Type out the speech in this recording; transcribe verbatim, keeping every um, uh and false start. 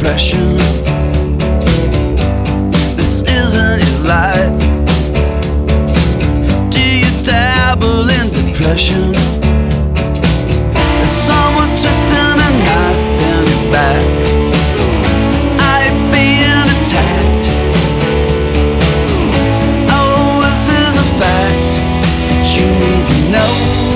depression. This isn't your life. Do you dabble in depression? Is someone twisting a knife in your back? Are you being attacked? Oh, this is a fact that you need to know.